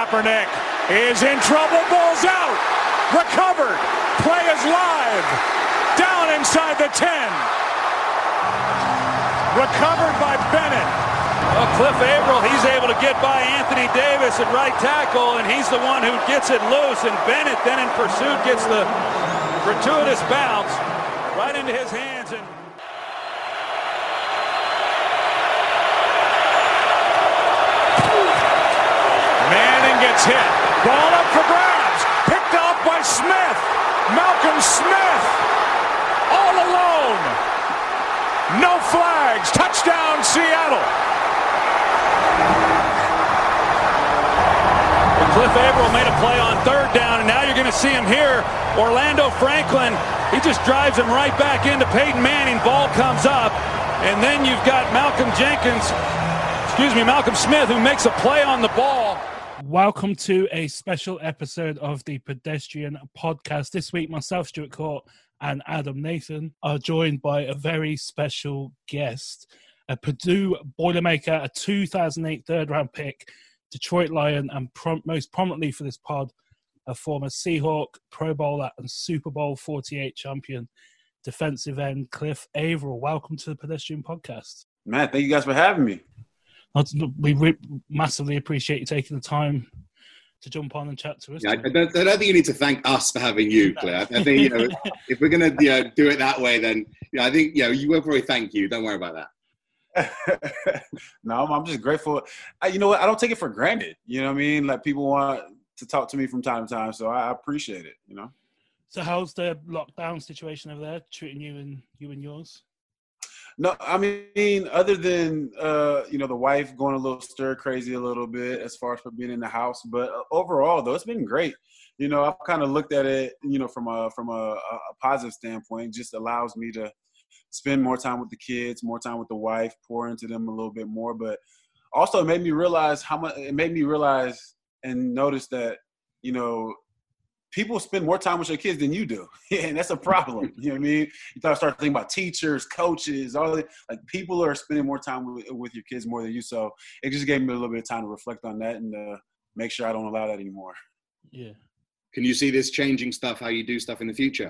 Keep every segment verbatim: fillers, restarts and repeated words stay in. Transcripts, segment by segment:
Kaepernick is in trouble. Ball's out. Recovered. Play is live. Down inside the ten. Recovered by Bennett. Well, Cliff Averill, he's able to get by Anthony Davis at right tackle, and he's the one who gets it loose. And Bennett then in pursuit gets the gratuitous bounce right into his hands. And Manning gets hit. Ball up for grabs. Picked off by Smith. Malcolm Smith. All alone. No flags. Touchdown, Seattle. Cliff Averill made a play on third down, and now you're going to see him here. Orlando Franklin, he just drives him right back into Peyton Manning. Ball comes up, and then you've got Malcolm Jenkins, excuse me, Malcolm Smith, who makes a play on the ball. Welcome to a special episode of the Pedestrian Podcast. This week, myself, Stuart Court, and Adam Nathan are joined by a very special guest, a Purdue Boilermaker, a two thousand eight third-round pick, Detroit Lion, and prom- most prominently for this pod, a former Seahawk, Pro Bowler, and Super Bowl forty-eight champion, defensive end Cliff Averill. Welcome to the Pedestrian Podcast. Man, thank you guys for having me. We re- massively appreciate you taking the time to jump on and chat to us. Yeah, I, don't, I don't think you need to thank us for having you, Claire. I think, you know, if we're going to you know, do it that way, then you know, I think you know, you will probably thank you. Don't worry about that. No, I'm just grateful. I, you know what? I don't take it for granted. You know what I mean? Like, people want to talk to me from time to time, so I appreciate it, you know? So how's the lockdown situation over there treating you and you and yours? No, I mean, other than, uh, you know, the wife going a little stir crazy a little bit as far as for being in the house. But overall, though, it's been great. You know, I've kind of looked at it, you know, from a from a, a positive standpoint. It just allows me to spend more time with the kids, more time with the wife, pour into them a little bit more. But also it made me realize how much – it made me realize and notice that, you know, people spend more time with your kids than you do. And that's a problem. You know what I mean? You start start thinking about teachers, coaches, all that. Like, people are spending more time with, with your kids more than you. So it just gave me a little bit of time to reflect on that and uh, make sure I don't allow that anymore. Yeah. Can you see this changing stuff, how you do stuff in the future?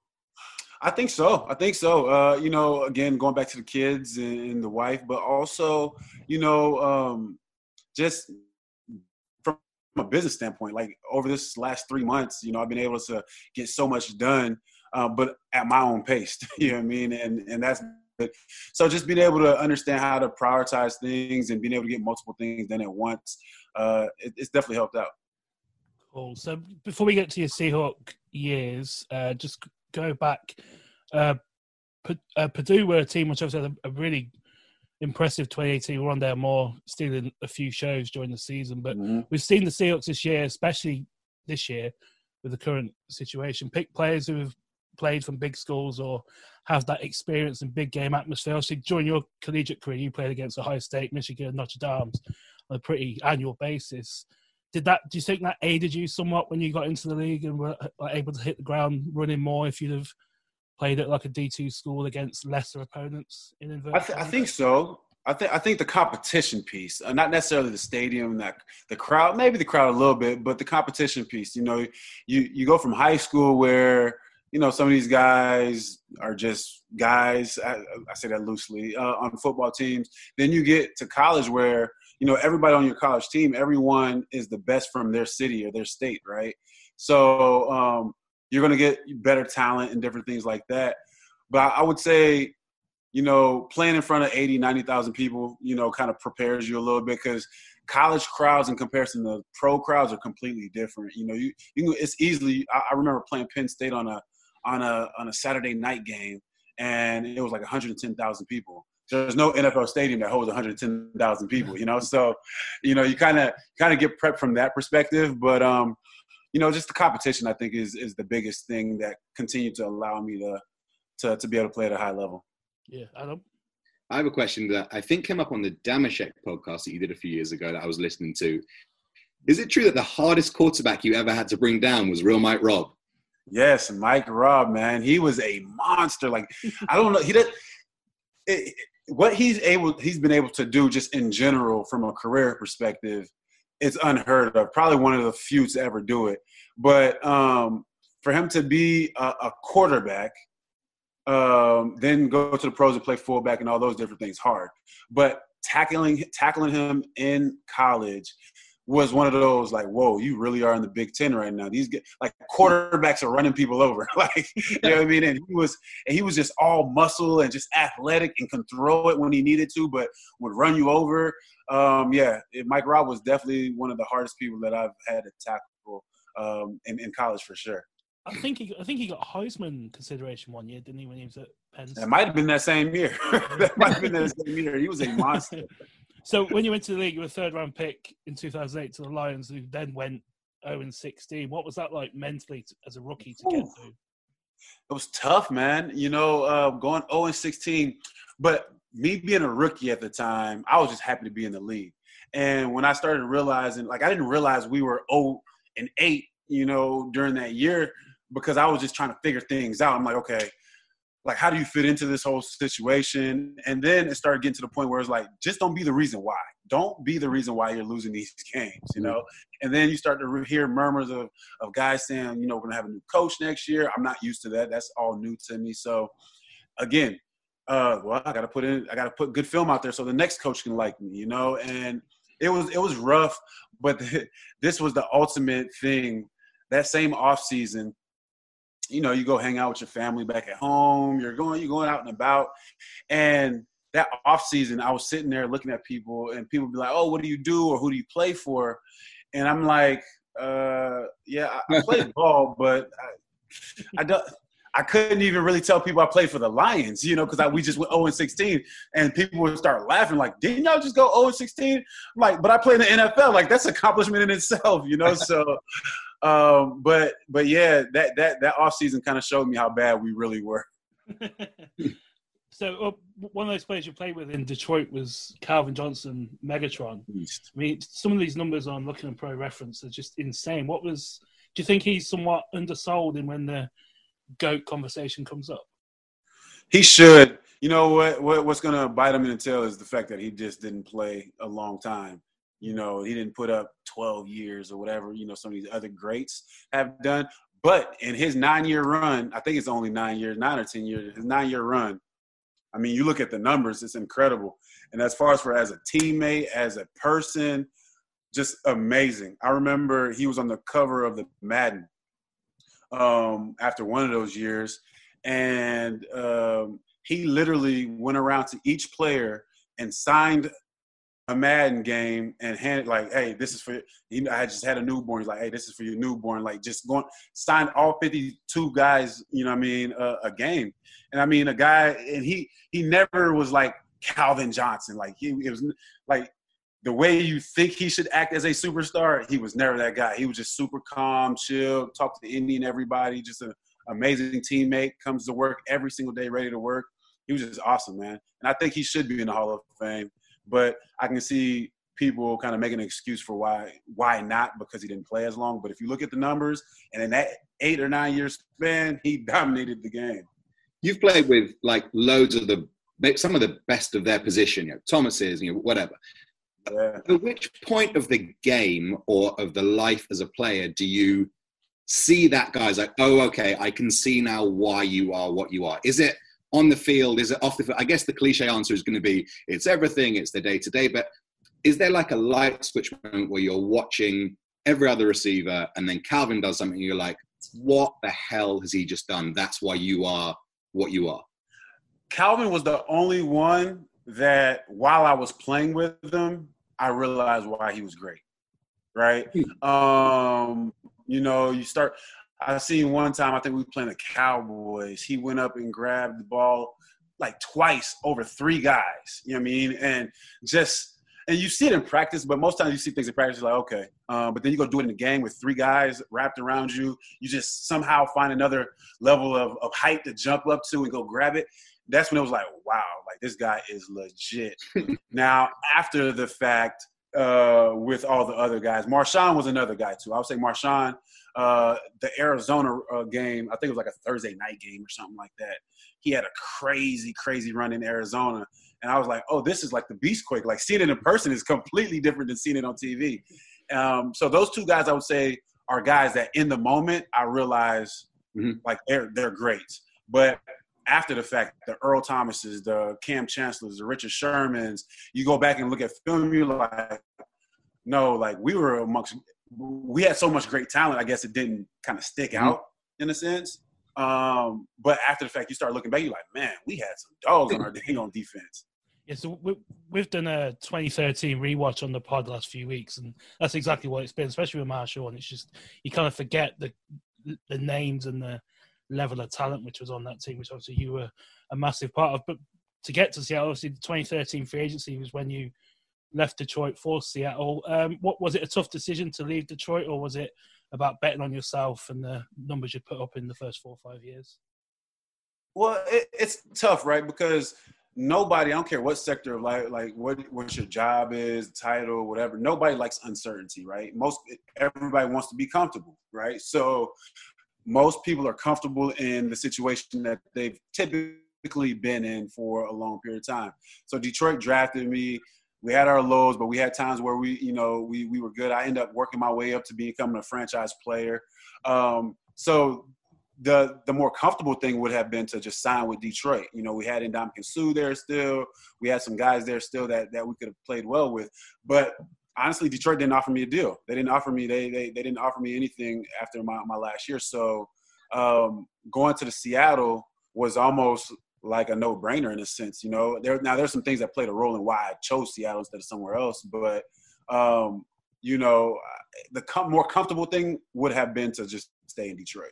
I think so. I think so. Uh, you know, again, going back to the kids and, and the wife, but also, you know, um, just – from a business standpoint, like over this last three months, you know, I've been able to get so much done, uh, but at my own pace, you know what I mean? And and that's good. So just being able to understand how to prioritize things and being able to get multiple things done at once, uh, it, it's definitely helped out. Cool. So before we get to your Seahawk years, uh, just go back. Uh, P- uh, Purdue were a team which obviously had a, a really impressive twenty eighteen run there, more stealing a few shows during the season. But mm-hmm. we've seen the Seahawks this year, especially this year with the current situation, pick players who have played from big schools or have that experience in big game atmosphere. Obviously, during your collegiate career, you played against Ohio State, Michigan, Notre Dame on a pretty annual basis. Did that? Do you think that aided you somewhat when you got into the league and were able to hit the ground running more if you'd have played at like a D two school against lesser opponents in inverted? I, th- I think so. I think I think the competition piece, uh, not necessarily the stadium, that the crowd, maybe the crowd a little bit, but the competition piece. You know, you you go from high school where, you know, some of these guys are just guys. I, I say that loosely uh, on football teams. Then you get to college where, you know, everybody on your college team, everyone is the best from their city or their state, right? So um, you're going to get better talent and different things like that. But I would say, you know, playing in front of eighty, ninety thousand people, you know, kind of prepares you a little bit, because college crowds in comparison to pro crowds are completely different. You know, you, you it's easily, I, I remember playing Penn State on a, on a, on a Saturday night game, and it was like one hundred ten thousand people. There's no N F L stadium that holds one hundred ten thousand people, you know? So, you know, you kind of, kind of get prepped from that perspective, but, um, you know, just the competition, I think, is, is the biggest thing that continued to allow me to, to, to be able to play at a high level. Yeah, Adam? I have a question that I think came up on the Damashek podcast that you did a few years ago that I was listening to. Is it true that the hardest quarterback you ever had to bring down was real Mike Robb? Yes, Mike Robb, man. He was a monster. Like, I don't know. He did it, what he's able, he's been able to do just in general from a career perspective it's unheard of. Probably one of the few to ever do it. But um, for him to be a, a quarterback, um, then go to the pros and play fullback and all those different things, hard. But tackling tackling him in college was one of those like, whoa, you really are in the Big Ten right now. These like quarterbacks are running people over, like you know what I mean. And he was and he was just all muscle and just athletic and can throw it when he needed to, but would run you over. Um, yeah, it, Mike Robb was definitely one of the hardest people that I've had to tackle um, in, in college for sure. I think he I think he got Heisman consideration one year, didn't he, when he was at Penn State? That might have been that same year. that might have been that same year. He was a monster. So when you went to the league, you were a third-round pick in two thousand eight to the Lions, who then went oh and sixteen. What was that like mentally to, as a rookie to Ooh. get to? It was tough, man. You know, uh, going oh and sixteen. But me being a rookie at the time, I was just happy to be in the league. And when I started realizing, like I didn't realize we were oh and eight, you know, during that year because I was just trying to figure things out. I'm like, okay, like, how do you fit into this whole situation? And then it started getting to the point where it's like, just don't be the reason why. Don't be the reason why you're losing these games, you know? And then you start to hear murmurs of, of guys saying, you know, we're going to have a new coach next year. I'm not used to that. That's all new to me. So, again, uh, well, I got to put in – I got to put good film out there so the next coach can like me, you know? And it was it was rough, but the, this was the ultimate thing. That same offseason, you know, you go hang out with your family back at home. You're going, you're going out and about. And that off season, I was sitting there looking at people, and people be like, "Oh, what do you do, or who do you play for?" And I'm like, uh, "Yeah, I, I play ball, but I, I don't." I couldn't even really tell people I played for the Lions, you know, because we just went oh and sixteen, and people would start laughing like, "Didn't y'all just go oh and sixteen?" I'm like, but I play in the N F L. Like, that's an accomplishment in itself, you know. So. Um, but but yeah, that that that off season kind of showed me how bad we really were. So uh, one of those players you played with in Detroit was Calvin Johnson, Megatron. East. I mean, some of these numbers on Looking at Pro Reference are just insane. What was? Do you think he's somewhat undersold in when the GOAT conversation comes up? He should. You know what? what what's going to bite him in the tail is the fact that he just didn't play a long time. You know, he didn't put up twelve years or whatever, you know, some of these other greats have done. But in his nine-year run, I think it's only nine years, nine or ten years, his nine-year run, I mean, you look at the numbers, it's incredible. And as far as for as a teammate, as a person, just amazing. I remember he was on the cover of the Madden um, after one of those years. And um, he literally went around to each player and signed – a Madden game and handed like, hey, this is for you. I just had a newborn. He's like, hey, this is for your newborn. Like, just going signed all fifty-two guys. You know what I mean? Uh, a game, and I mean a guy, and he he never was like Calvin Johnson. Like he it was like the way you think he should act as a superstar. He was never that guy. He was just super calm, chill, talk to any and everybody. Just an amazing teammate. Comes to work every single day, ready to work. He was just awesome, man. And I think he should be in the Hall of Fame. But I can see people kind of making an excuse for why why not, because he didn't play as long. But if you look at the numbers, and in that eight or nine year span, he dominated the game. You've played with like loads of the some of the best of their position, you know, Thomas's, you know, whatever. Yeah. At which point of the game or of the life as a player do you see that guy's like, oh, okay, I can see now why you are what you are? Is it on the field? Is it off the field? I guess the cliche answer is going to be it's everything. It's the day-to-day. But is there like a light switch moment where you're watching every other receiver and then Calvin does something and you're like, what the hell has he just done? That's why you are what you are. Calvin was the only one that while I was playing with him, I realized why he was great, right? Um, you know, you start – I seen one time, I think we were playing the Cowboys. He went up and grabbed the ball like twice over three guys. You know what I mean? And just – and you see it in practice, but most times you see things in practice, you're like, okay. Um, but then you go do it in the game with three guys wrapped around you. You just somehow find another level of, of height to jump up to and go grab it. That's when it was like, wow, like this guy is legit. Now, after the fact, uh, with all the other guys, Marshawn was another guy too. I would say Marshawn – Uh, the Arizona uh, game, I think it was like a Thursday night game or something like that. He had a crazy, crazy run in Arizona. And I was like, oh, this is like the Beastquake. Like, seeing it in person is completely different than seeing it on T V. Um, so those two guys, I would say, are guys that in the moment I realize Mhm. like they're they're great. But after the fact, the Earl Thomases, the Cam Chancellors, the Richard Shermans, you go back and look at film, you're like, no, like we were amongst – we had so much great talent, I guess it didn't kind of stick Mhm. out in a sense. Um, but after the fact, you start looking back, you're like, man, we had some dogs on our dang on defense. Yeah, so we, we've done a twenty thirteen rewatch on the pod the last few weeks, and that's exactly what it's been, especially with Marshall. And it's just you kind of forget the the names and the level of talent which was on that team, which obviously you were a massive part of. But to get to Seattle, obviously the twenty thirteen free agency was when you left Detroit for Seattle. Um, what was it a tough decision to leave Detroit, or was it about betting on yourself and the numbers you put up in the first four or five years? Well, it, it's tough, right? Because nobody, I don't care what sector of life, like what what your job is, title, whatever. Nobody likes uncertainty, right? Most everybody wants to be comfortable, right? So most people are comfortable in the situation that they've typically been in for a long period of time. So Detroit drafted me. We had our lows, but we had times where we, you know, we we were good. I ended up working my way up to becoming a franchise player. Um, so the the more comfortable thing would have been to just sign with Detroit. You know, we had Ndamukong Suh there still. We had some guys there still that that we could have played well with. But honestly, Detroit didn't offer me a deal. They didn't offer me they they they didn't offer me anything after my, my last year. So um, going to the Seattle was almost like a no-brainer in a sense. You know, there now there's some things that played a role in why I chose Seattle instead of somewhere else. But um, you know, the com- more comfortable thing would have been to just stay in Detroit.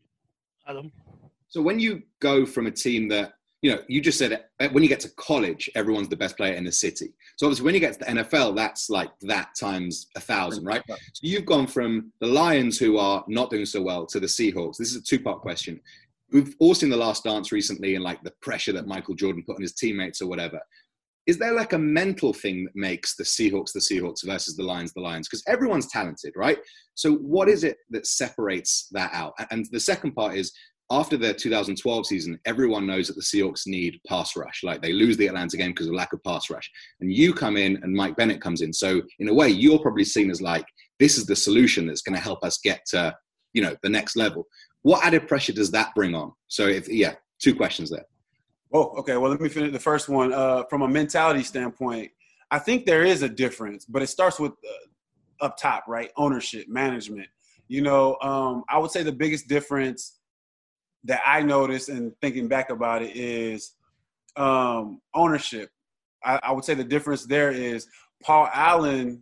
Adam? So when you go from a team that, you know, you just said it, when you get to college, everyone's the best player in the city. So obviously when you get to the N F L, that's like that times a thousand, right? So you've gone from the Lions, who are not doing so well, to the Seahawks. This is a two-part question. We've all seen The Last Dance recently and like the pressure that Michael Jordan put on his teammates or whatever. Is there like a mental thing that makes the Seahawks the Seahawks versus the Lions the Lions? Because everyone's talented, right? So what is it that separates that out? And the second part is, after the two thousand twelve season, everyone knows that the Seahawks need pass rush. Like they lose the Atlanta game because of lack of pass rush. And you come in and Mike Bennett comes in. So in a way, you're probably seen as like, this is the solution that's going to help us get to, you know, the next level. What added pressure does that bring on? So if, yeah, two questions there. Oh, okay. Well, let me finish the first one. Uh, from a mentality standpoint, I think there is a difference, but it starts with uh, up top, right? Ownership, management. You know, um, I would say the biggest difference that I noticed and thinking back about it is um, ownership. I, I would say the difference there is Paul Allen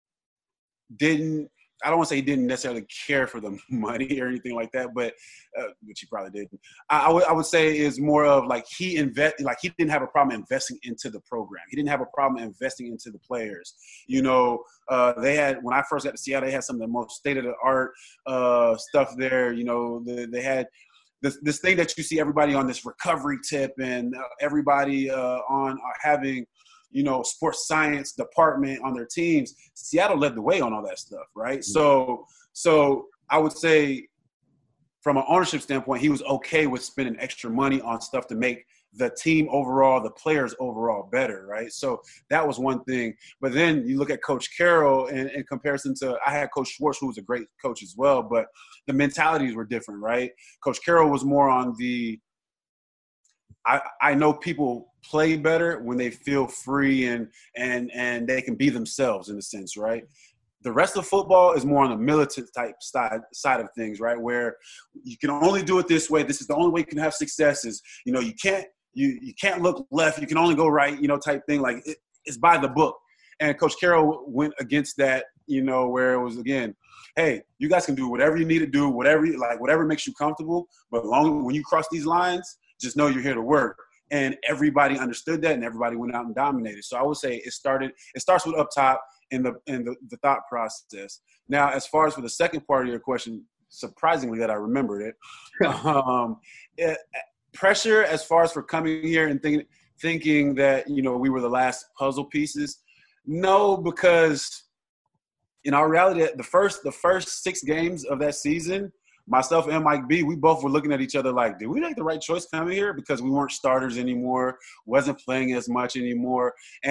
didn't, I don't want to say he didn't necessarily care for the money or anything like that, but uh, which he probably didn't. I, I would I would say is more of like he invest like he didn't have a problem investing into the program. He didn't have a problem investing into the players. You know, uh, they had when I first got to Seattle, they had some of the most state of the art uh, stuff there. You know, the, they had this this thing that you see everybody on this recovery tip and uh, everybody uh, on uh, having. You know, sports science department on their teams. Seattle led the way on all that stuff, right? Mm-hmm. So, so I would say from an ownership standpoint, he was okay with spending extra money on stuff to make the team overall, the players overall better, right? So that was one thing. But then you look at Coach Carroll in, in comparison to – I had Coach Schwartz, who was a great coach as well, but the mentalities were different, right? Coach Carroll was more on the – I, I know people play better when they feel free and and and they can be themselves in a sense, right? The rest of football is more on the militant type side side of things, right? Where you can only do it this way. This is the only way you can have success. Is you know you can't you you can't look left. You can only go right. You know, type thing. Like it, it's by the book. And Coach Carroll went against that. You know, where it was again, hey, you guys can do whatever you need to do, whatever you, like whatever makes you comfortable. But long when you cross these lines, just know you're here to work. And everybody understood that, and everybody went out and dominated. So I would say it started. It starts with up top in the in the, the thought process. Now, as far as for the second part of your question, surprisingly that I remembered it, um, it pressure as far as for coming here and thinking thinking that you know we were the last puzzle pieces. No, because in our reality, the first the first six games of that season. Myself and Mike B, we both were looking at each other like, did we make the right choice coming here? Because we weren't starters anymore, wasn't playing as much anymore. And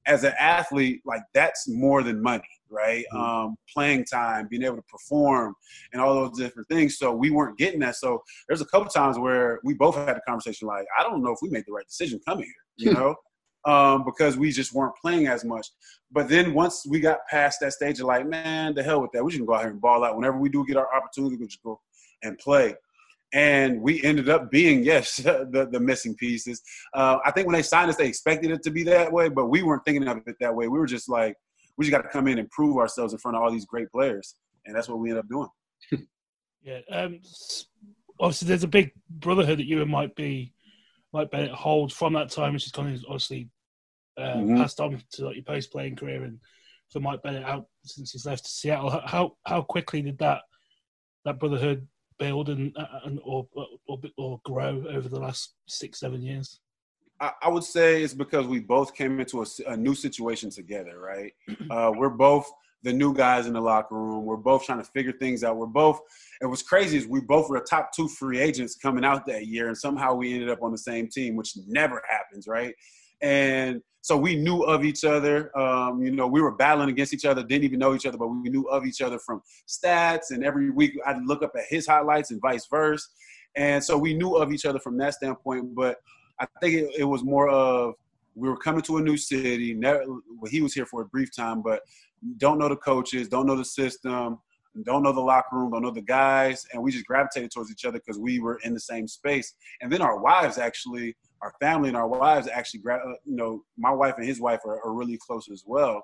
as an athlete, like that's more than money, right? Mm-hmm. Um, playing time, being able to perform, and all those different things. So we weren't getting that. So there's a couple times where we both had a conversation like, I don't know if we made the right decision coming here, you know, um, because we just weren't playing as much. But then once we got past that stage of like, man, the hell with that. We just can go out here and ball out. Whenever we do get our opportunity, we just go and play. And we ended up being, yes, the, the missing pieces. Uh, I think when they signed us, they expected it to be that way, but we weren't thinking of it that way. We were just like, we just got to come in and prove ourselves in front of all these great players. And that's what we ended up doing. Yeah. Um, obviously, there's a big brotherhood that you and Mike be, Mike Bennett hold from that time, which is kind of obviously uh, mm-hmm. passed on to like, your post-playing career and for Mike Bennett out since he's left Seattle. How how quickly did that that brotherhood build and, and or, or or grow over the last six, seven years? I, I would say it's because we both came into a, a new situation together, right? Uh, we're both the new guys in the locker room. We're both trying to figure things out. We're both – and what's crazy is we both were top two free agents coming out that year, and somehow we ended up on the same team, which never happens, right? And so we knew of each other. Um, you know, we were battling against each other, didn't even know each other, but we knew of each other from stats. And every week I'd look up at his highlights and vice versa. And so we knew of each other from that standpoint. But I think it, it was more of we were coming to a new city. Never, well, he was here for a brief time, but don't know the coaches, don't know the system, don't know the locker room, don't know the guys. And we just gravitated towards each other because we were in the same space. And then our wives actually – our family and our wives actually, you know, my wife and his wife are, are really close as well.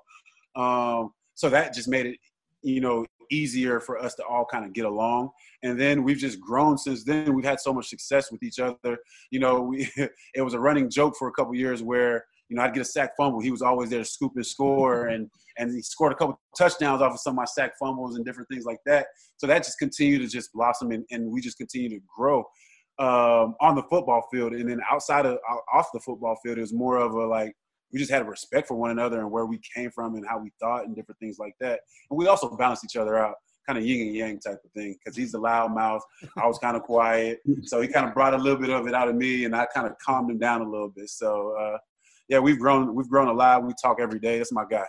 Um, so that just made it, you know, easier for us to all kind of get along. And then we've just grown since then. We've had so much success with each other. You know, we, it was a running joke for a couple of years where, you know, I'd get a sack fumble. He was always there to scoop and score. And, and he scored a couple touchdowns off of some of my sack fumbles and different things like that. So that just continued to just blossom and, and we just continue to grow. Um, on the football field, and then outside of off the football field, it was more of a like we just had a respect for one another and where we came from and how we thought and different things like that. And we also balanced each other out, kind of yin and yang type of thing, because he's the loud mouth, I was kind of quiet, so he kind of brought a little bit of it out of me, and I kind of calmed him down a little bit. So uh, yeah, we've grown, we've grown a lot. We talk every day. That's my guy.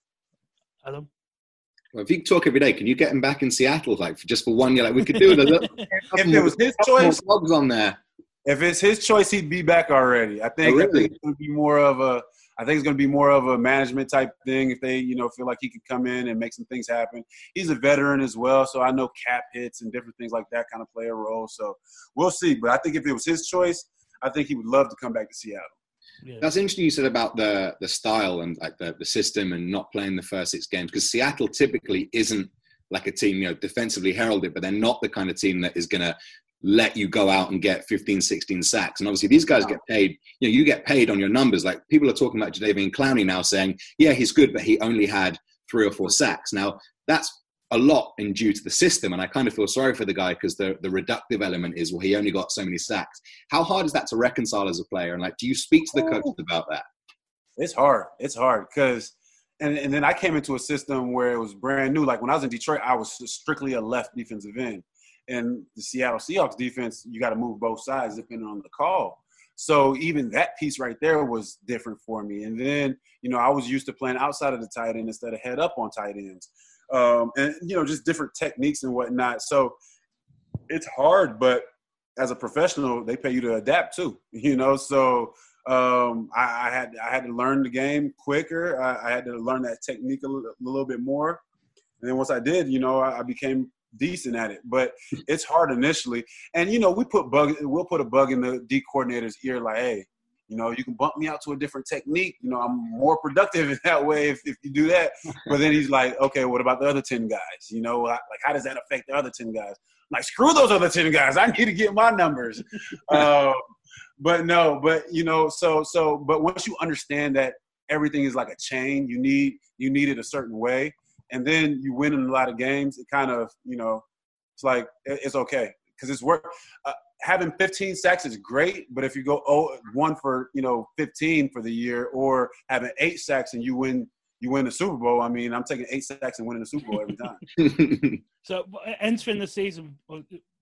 Adam. Well, if you talk every day, can you get him back in Seattle, like for just for one year? Like we could do it. If it was his choice, on there. If it's his choice, he'd be back already. I think, oh, really? I think it's going to be more of a. I think it's going to be more of a management type thing. If they, you know, feel like he could come in and make some things happen. He's a veteran as well, so I know cap hits and different things like that kind of play a role. So we'll see. But I think if it was his choice, I think he would love to come back to Seattle. Yeah. That's interesting you said about the the style and like the, the system and not playing the first six games, because Seattle typically isn't like a team, you know, defensively heralded, but they're not the kind of team that is going to let you go out and get fifteen, sixteen sacks. And obviously these guys get paid, you know, you get paid on your numbers. Like people are talking about Jadeveon Clowney now saying, yeah, he's good, but he only had three or four sacks. Now that's a lot in due to the system. And I kind of feel sorry for the guy because the, the reductive element is, well, he only got so many sacks. How hard is that to reconcile as a player? And like, do you speak to the coaches about that? It's hard. It's hard because, and, and then I came into a system where it was brand new. Like when I was in Detroit, I was strictly a left defensive end. And the Seattle Seahawks defense, you got to move both sides depending on the call. So even that piece right there was different for me. And then, you know, I was used to playing outside of the tight end instead of head up on tight ends. Um, and, you know, just different techniques and whatnot. So it's hard, but as a professional, they pay you to adapt too, you know? So um, I, I had I had to learn the game quicker. I, I had to learn that technique a little, a little bit more. And then once I did, you know, I, I became decent at it, but it's hard initially. And, you know, we put bug, we'll put a bug in the D coordinator's ear like, hey, you know, you can bump me out to a different technique. You know, I'm more productive in that way if, if you do that. But then he's like, okay, what about the other ten guys? You know, like how does that affect the other ten guys? I'm like, screw those other ten guys. I need to get my numbers. um, but no, but, you know, so, so, but once you understand that everything is like a chain, you need, you need it a certain way. And then you win in a lot of games. It kind of, you know, it's like, it's okay. Because it's work. Uh, having fifteen sacks is great, but if you go oh, one for, you know, fifteen for the year, or having eight sacks and you win, you win the Super Bowl. I mean, I'm taking eight sacks and winning the Super Bowl every time. So entering the season, uh,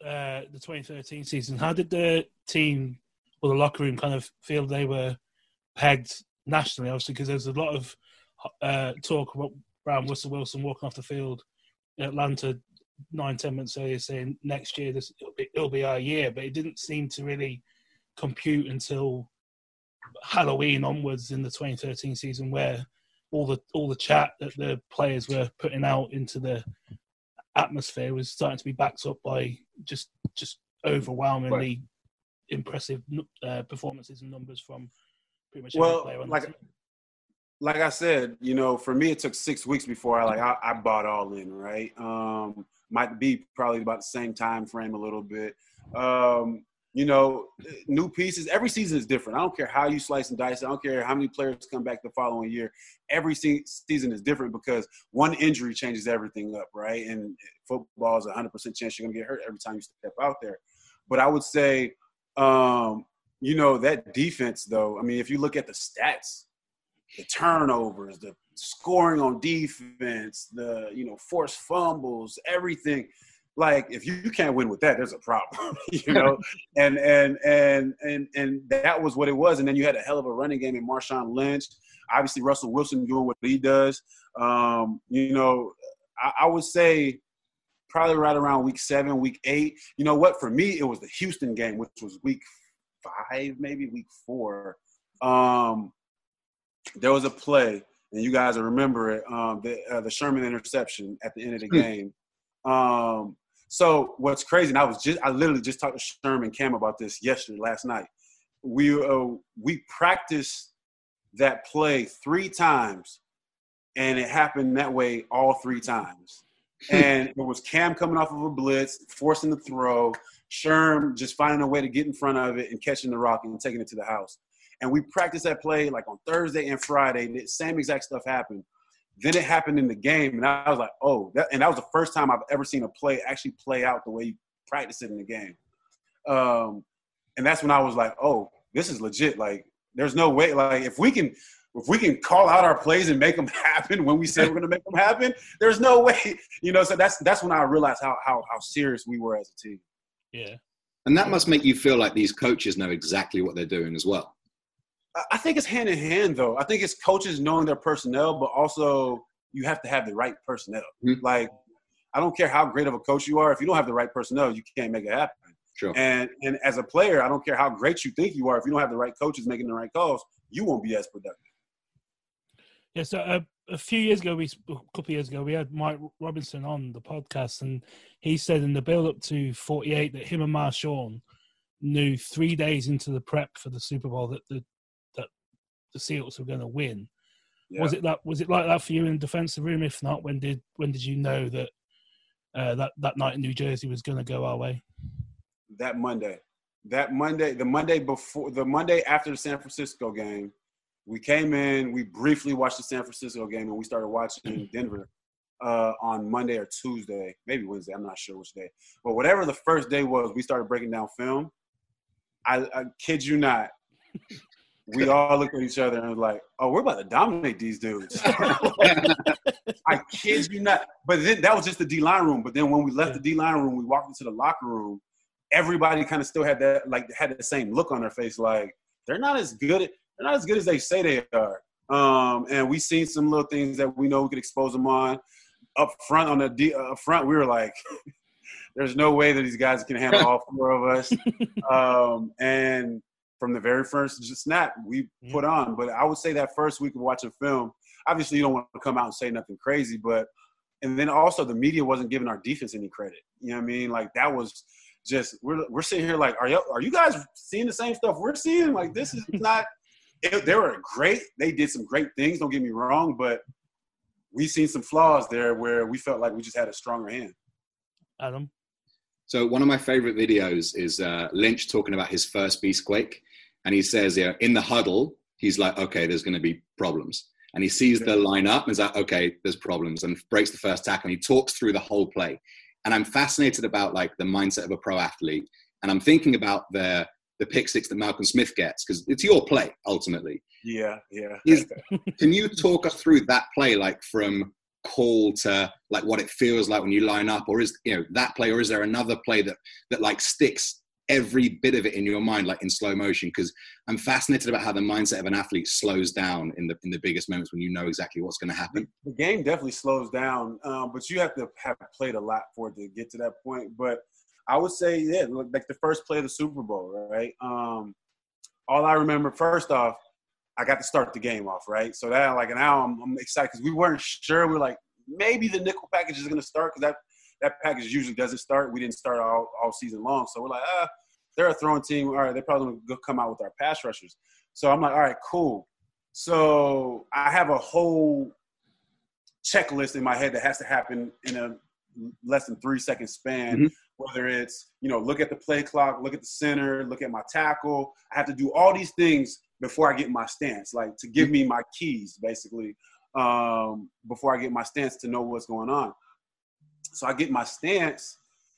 the twenty thirteen season, how did the team or the locker room kind of feel they were pegged nationally? Obviously, because there's a lot of uh, talk about Brown, Russell Wilson walking off the field in Atlanta nine, ten months earlier, saying next year this it'll be, it'll be our year, but it didn't seem to really compute until Halloween onwards in the twenty thirteen season, where all the all the chat that the players were putting out into the atmosphere was starting to be backed up by just just overwhelmingly right. impressive uh, performances and numbers from pretty much well, every player on like, the team. Like I said, you know, for me it took six weeks before I like I, I bought all in, right? Um, might be probably about the same time frame a little bit. Um, you know, new pieces. Every season is different. I don't care how you slice and dice. I don't care how many players come back the following year. Every se- season is different because one injury changes everything up, right? And football is a one hundred percent chance you're going to get hurt every time you step out there. But I would say, um, you know, that defense, though, I mean, if you look at the stats, the turnovers, the scoring on defense, the, you know, forced fumbles, everything. Like, if you, you can't win with that, there's a problem, you know? and, and, and, and, and that was what it was. And then you had a hell of a running game in Marshawn Lynch. Obviously, Russell Wilson doing what he does. Um, you know, I, I would say probably right around week seven, week eight. You know what? For me, it was the Houston game, which was week five, maybe week four. Um, there was a play, and you guys will remember it, um, the, uh, the Sherman interception at the end of the game. Um, so what's crazy, and I was just, I literally just talked to Sherman Cam about this yesterday, last night. We, uh, we practiced that play three times, and it happened that way all three times. And it was Cam coming off of a blitz, forcing the throw, Sherm just finding a way to get in front of it and catching the rock and taking it to the house. And we practiced that play like on Thursday and Friday. The same exact stuff happened. Then it happened in the game, and I was like, oh. That, and that was the first time I've ever seen a play actually play out the way you practice it in the game. Um, and that's when I was like, oh, this is legit. Like, there's no way. Like, if we can if we can call out our plays and make them happen when we say we're going to make them happen, there's no way. You know, so that's that's when I realized how how how serious we were as a team. Yeah. And that must make you feel like these coaches know exactly what they're doing as well. I think it's hand in hand, though. I think it's coaches knowing their personnel, but also you have to have the right personnel. Mm-hmm. Like, I don't care how great of a coach you are. If you don't have the right personnel, you can't make it happen. Sure. And and as a player, I don't care how great you think you are. If you don't have the right coaches making the right calls, you won't be as productive. Yeah, so uh, a few years ago, we a couple of years ago, we had Mike Robinson on the podcast, and he said in the build-up to forty-eight that him and Marshawn knew three days into the prep for the Super Bowl that the that the Seahawks were going to win. Yeah. Was it that? Was it like that for you in the defensive room? If not, when did when did you know that uh, that that night in New Jersey was going to go our way? That Monday, that Monday, the Monday before, the Monday after the San Francisco game. We came in, we briefly watched the San Francisco game, and we started watching Denver uh, on Monday or Tuesday, maybe Wednesday. I'm not sure which day. But whatever the first day was, we started breaking down film. I, I kid you not. We all looked at each other and was like, oh, we're about to dominate these dudes. I kid you not. But then that was just the D-line room. But then when we left the D-line room, we walked into the locker room. Everybody kind of still had that, like, had the same look on their face, like, they're not as good at – they're not as good as they say they are. Um, and we seen some little things that we know we could expose them on. Up front, on the D, uh, up front, we were like, there's no way that these guys can handle all four of us. Um, and from the very first snap, we put on. But I would say that first week of watching film, obviously you don't want to come out and say nothing crazy. But and then also the media wasn't giving our defense any credit. You know what I mean? Like that was just we're we're sitting here like, are you are you guys seeing the same stuff we're seeing? Like this is not – It, they were great. They did some great things, don't get me wrong, but we seen some flaws there where we felt like we just had a stronger hand. Adam? So one of my favorite videos is uh, Lynch talking about his first Beastquake. And he says, yeah, in the huddle, he's like, okay, there's going to be problems. And he sees the lineup and is like, okay, there's problems, and breaks the first tackle. And he talks through the whole play. And I'm fascinated about like the mindset of a pro athlete. And I'm thinking about the the pick six that Malcolm Smith gets, because it's your play, ultimately. Yeah, yeah. Is, can you talk us through that play, like from call to like what it feels like when you line up, or is, you know, that play, or is there another play that, that like sticks every bit of it in your mind, like in slow motion, because I'm fascinated about how the mindset of an athlete slows down in the in the biggest moments when you know exactly what's going to happen. The game definitely slows down, um, but you have to have played a lot for it to get to that point. But I would say, yeah, like the first play of the Super Bowl, right? Um, all I remember, first off, I got to start the game off, right? So that, like, now I'm, I'm excited because we weren't sure. We we're like, maybe the nickel package is going to start because that, that package usually doesn't start. We didn't start all, all season long. So we're like, ah, they're a throwing team. All right, they're probably going to come out with our pass rushers. So I'm like, all right, cool. So I have a whole checklist in my head that has to happen in a less than three second span, mm-hmm. whether it's, you know, look at the play clock, look at the center, look at my tackle. I have to do all these things before I get my stance, like to give me my keys, basically, um, before I get my stance to know what's going on. So I get my stance,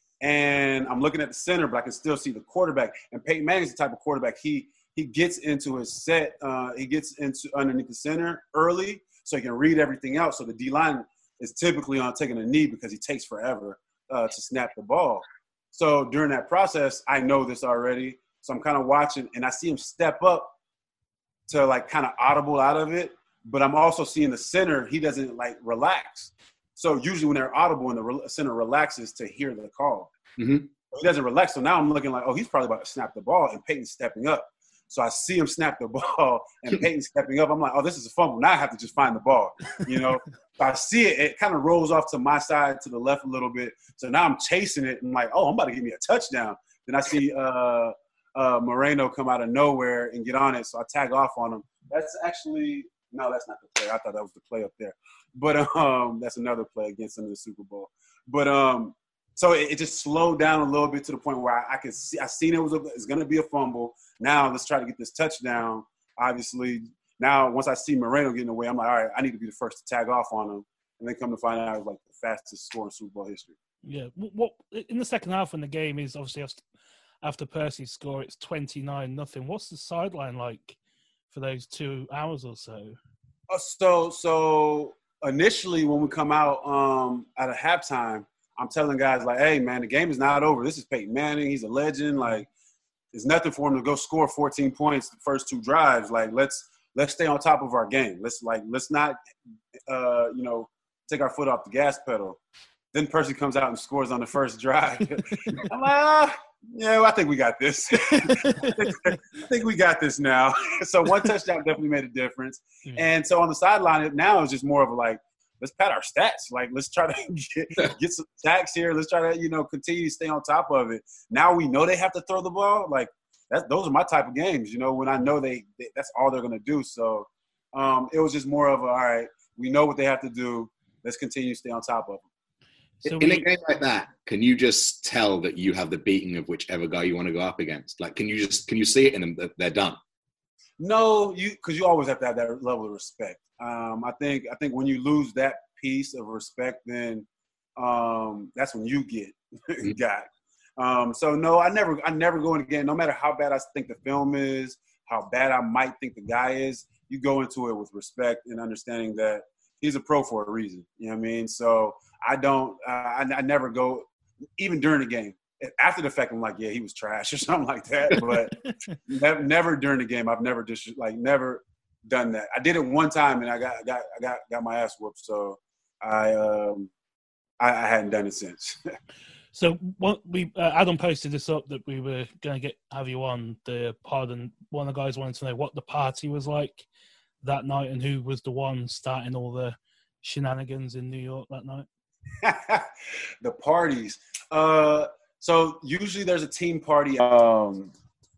and I'm looking at the center, but I can still see the quarterback. And Peyton Manning's the type of quarterback, he he gets into his set, uh, he gets into underneath the center early so he can read everything out. So the D-line is typically on taking a knee because he takes forever uh, to snap the ball. So during that process, I know this already. So I'm kind of watching, and I see him step up to, like, kind of audible out of it. But I'm also seeing the center, he doesn't, like, relax. So usually when they're audible and the re- center relaxes to hear the call. Mm-hmm. He doesn't relax. So now I'm looking like, oh, he's probably about to snap the ball, and Peyton's stepping up. So I see him snap the ball, and Peyton's stepping up. I'm like, oh, this is a fumble. Now I have to just find the ball, you know. So I see it. It kind of rolls off to my side, to the left a little bit. So now I'm chasing it. And I'm like, oh, I'm about to give me a touchdown. Then I see uh, uh, Moreno come out of nowhere and get on it. So I tag off on him. That's actually – no, that's not the play. I thought that was the play up there. But um, that's another play against them in the Super Bowl. But um, so it, it just slowed down a little bit to the point where I, I could see – I seen it was a, it's going to be a fumble. Now let's try to get this touchdown. Obviously, now once I see Moreno getting away, I'm like, all right, I need to be the first to tag off on him. And then come to find out it was like the fastest score in Super Bowl history. Yeah. What in the second half when the game is obviously after Percy's score, it's twenty-nine nothing. What's the sideline like for those two hours or so? Uh, so so initially when we come out um, at a halftime, I'm telling guys like, hey man, the game is not over. This is Peyton Manning. He's a legend. Like, there's nothing for him to go score fourteen points the first two drives. Like, let's let's stay on top of our game. Let's like let's not uh, you know, take our foot off the gas pedal. Then Percy comes out and scores on the first drive. I'm like, ah, yeah, well, I think we got this. I think we got this now. So one touchdown definitely made a difference. Mm-hmm. And so on the sideline, now it's just more of a like, let's pad our stats. Like, let's try to get, get some sacks here. Let's try to, you know, continue to stay on top of it. Now we know they have to throw the ball. Like, that, those are my type of games, you know, when I know they, they that's all they're going to do. So um, it was just more of a, all right, we know what they have to do. Let's continue to stay on top of them. So in we, a game like that, can you just tell that you have the beating of whichever guy you want to go up against? Like, can you just can you see it in them that they're done? No, you because you always have to have that level of respect. Um, I think I think when you lose that piece of respect, then um, that's when you get got. Um, so no, I never I never go in again. No matter how bad I think the film is, how bad I might think the guy is, you go into it with respect and understanding that he's a pro for a reason. You know what I mean? So I don't uh, – I, I never go – even during the game. After the fact, I'm like, yeah, he was trash or something like that. But never, never during the game. I've never just – like never done that. I did it one time, and I got got I got, got my ass whooped. So I um I, I hadn't done it since. So what we uh, Adam posted this up that we were going to get have you on the pod, and one of the guys wanted to know what the party was like that night and who was the one starting all the shenanigans in New York that night. The parties. Uh, so usually there's a team party, um,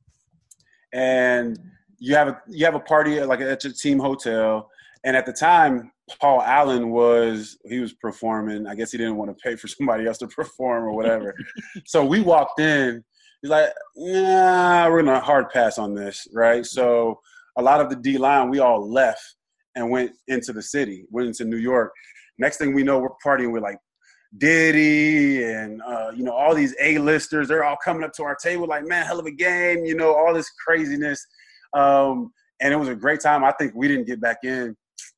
and you have a you have a party like at your team hotel. And at the time, Paul Allen was he was performing. I guess he didn't want to pay for somebody else to perform or whatever. So we walked in. He's like, "Nah, we're gonna hard pass on this, right?" So a lot of the D line, we all left and went into the city, went into New York. Next thing we know, we're partying with like Diddy and, uh, you know, all these A-listers. They're all coming up to our table like, man, hell of a game, you know, all this craziness. Um, and it was a great time. I think we didn't get back in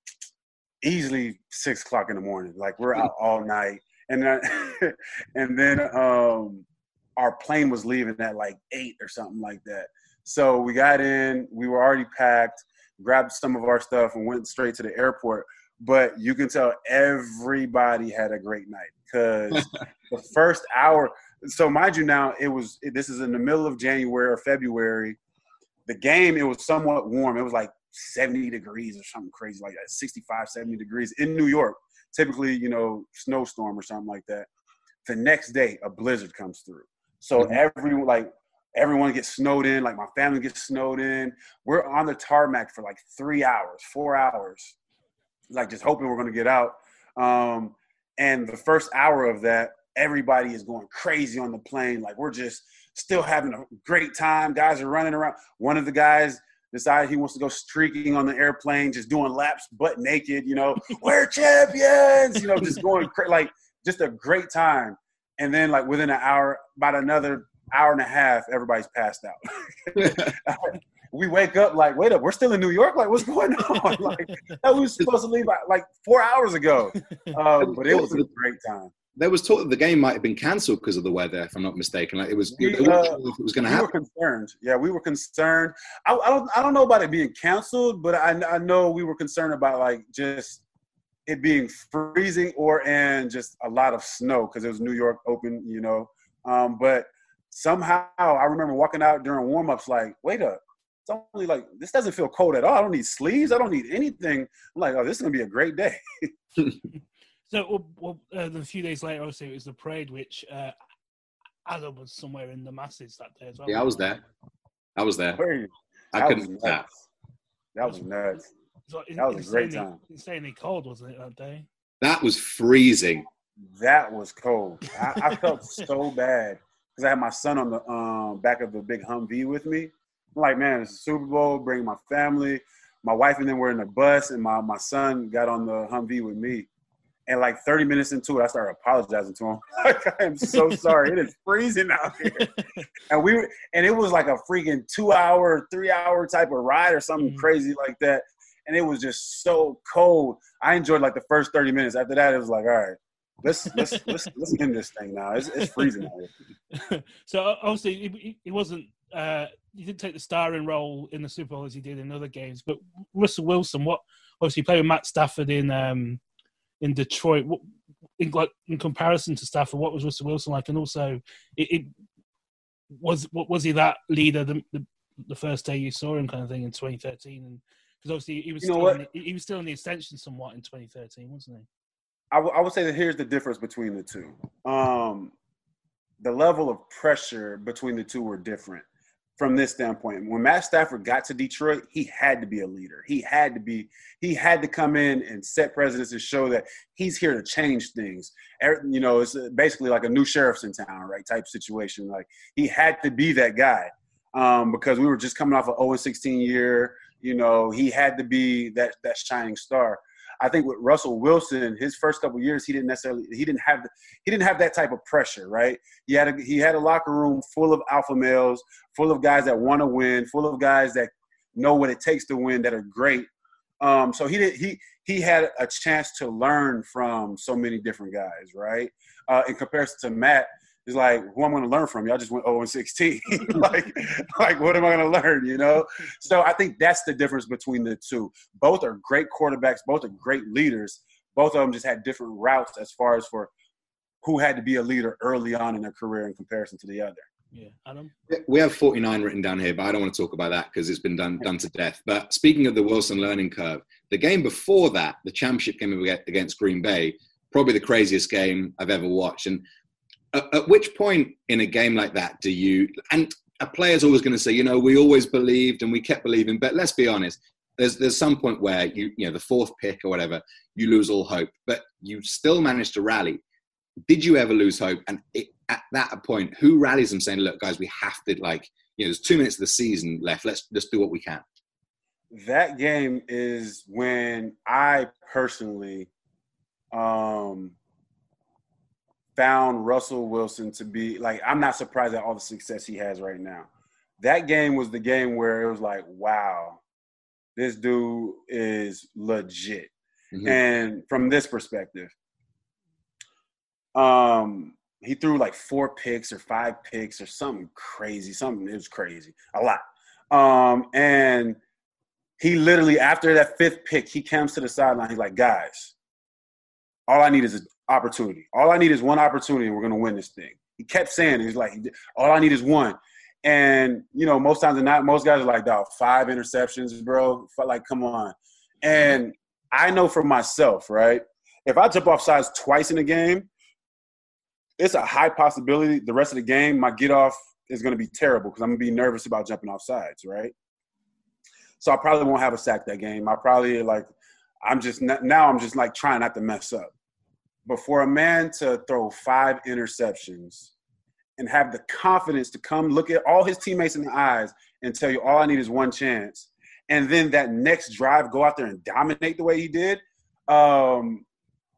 easily six o'clock in the morning. Like, we're out all night. And then, and then um, our plane was leaving at like eight or something like that. So we got in, we were already packed, grabbed some of our stuff and went straight to the airport. But you can tell everybody had a great night because the first hour – so mind you now, it was – this is in the middle of January or February. The game, it was somewhat warm. It was like seventy degrees or something crazy like that, sixty-five, seventy degrees in New York. Typically, you know, snowstorm or something like that. The next day, a blizzard comes through. So mm-hmm. every like everyone gets snowed in. Like my family gets snowed in. We're on the tarmac for like three hours, four hours, like just hoping we're going to get out. Um, and the first hour of that, everybody is going crazy on the plane. Like we're just still having a great time. Guys are running around. One of the guys decided he wants to go streaking on the airplane, just doing laps butt naked, you know, we're champions, you know, just going cra- like just a great time. And then like within an hour, about another hour and a half, everybody's passed out. We wake up like, wait up, we're still in New York? Like, what's going on? Like, we were supposed to leave like four hours ago. Um, but it was a great time. There was talk that the game might have been cancelled because of the weather, if I'm not mistaken. Like it was, we, they weren't uh, sure if it was going to we happen. We were concerned. Yeah, we were concerned. I, I don't, I don't know about it being canceled, but I, I know we were concerned about like just it being freezing or and just a lot of snow because it was New York Open, you know. Um, but somehow I remember walking out during warm-ups, like, wait up, it's only like this doesn't feel cold at all. I don't need sleeves. I don't need anything. I'm like, oh, this is gonna be a great day. So, well, uh, a few days later, obviously, it was the parade, which uh, Adam was somewhere in the masses that day as well. Yeah, I was there. I was there. That I couldn't. was nuts. That was nuts. So in, that was a great time. Insanely cold, wasn't it, that day? That was freezing. That was cold. I, I felt so bad because I had my son on the um, back of the big Humvee with me. I'm like, man, it's a Super Bowl, bring my family. My wife and them were in the bus, and my, my son got on the Humvee with me. And like thirty minutes into it, I started apologizing to him. Like, I am so sorry. It is freezing out here. And we were, and it was like a freaking two hour, three hour type of ride or something mm-hmm. crazy like that. And it was just so cold. I enjoyed like the first thirty minutes. After that, it was like, all right, let's let's let's let's end this thing now. It's, it's freezing out here. So obviously, it, it wasn't. Uh, he didn't take the starring role in the Super Bowl as he did in other games. But Russell Wilson, what obviously he played with Matt Stafford in. Um, in Detroit, what, in, like, in comparison to Stafford, what was Russell Wilson like? And also, it, it was what was he that leader the, the the first day you saw him, kind of thing, in twenty thirteen? And because obviously he was you know still what? in the, he was still in the extension somewhat in twenty thirteen, wasn't he? I, w- I would say that here's the difference between the two. Um, the level of pressure between the two were different. From this standpoint, when Matt Stafford got to Detroit, he had to be a leader. He had to be, he had to come in and set precedents and show that he's here to change things. You know, it's basically like a new sheriff's in town, right? Type situation. Like he had to be that guy um, because we were just coming off an oh and sixteen year. You know, he had to be that that shining star. I think with Russell Wilson, his first couple of years, he didn't necessarily he didn't have the, he didn't have that type of pressure, right? He had a, he had a locker room full of alpha males, full of guys that want to win, full of guys that know what it takes to win, that are great. Um, so he did he he had a chance to learn from so many different guys, right? Uh, in comparison to Matt, it's like, who am I going to learn from? Y'all just went oh and sixteen. like, like, what am I going to learn, you know? So I think that's the difference between the two. Both are great quarterbacks. Both are great leaders. Both of them just had different routes as far as for who had to be a leader early on in their career in comparison to the other. Yeah, Adam? We have forty-nine written down here, but I don't want to talk about that because it's been done done to death. But speaking of the Wilson learning curve, the game before that, the championship game against Green Bay, probably the craziest game I've ever watched. And at which point in a game like that do you – and a player's always going to say, you know, we always believed and we kept believing. But let's be honest, there's there's some point where, you you know, the fourth pick or whatever, you lose all hope. But you still managed to rally. Did you ever lose hope? And it, at that point, who rallies them saying, look, guys, we have to, like, you know, there's two minutes of the season left. Let's just do what we can. That game is when I personally um, – found Russell Wilson to be, like, I'm not surprised at all the success he has right now. That game was the game where it was like, wow, this dude is legit. Mm-hmm. And from this perspective, um, he threw like four picks or five picks or something crazy. Something, it was crazy. A lot. Um, and he literally, after that fifth pick, he comes to the sideline. He's like, guys, all I need is an opportunity. All I need is one opportunity, and we're going to win this thing. He kept saying it. He's like, all I need is one. And, you know, most times than not, most guys are like, dog, five interceptions, bro. Like, come on. And I know for myself, right, if I jump off sides twice in a game, it's a high possibility the rest of the game my get off is going to be terrible because I'm going to be nervous about jumping off sides, right? So I probably won't have a sack that game. I probably, like, I'm just – now I'm just, like, trying not to mess up. But for a man to throw five interceptions and have the confidence to come look at all his teammates in the eyes and tell you all I need is one chance, and then that next drive go out there and dominate the way he did, um,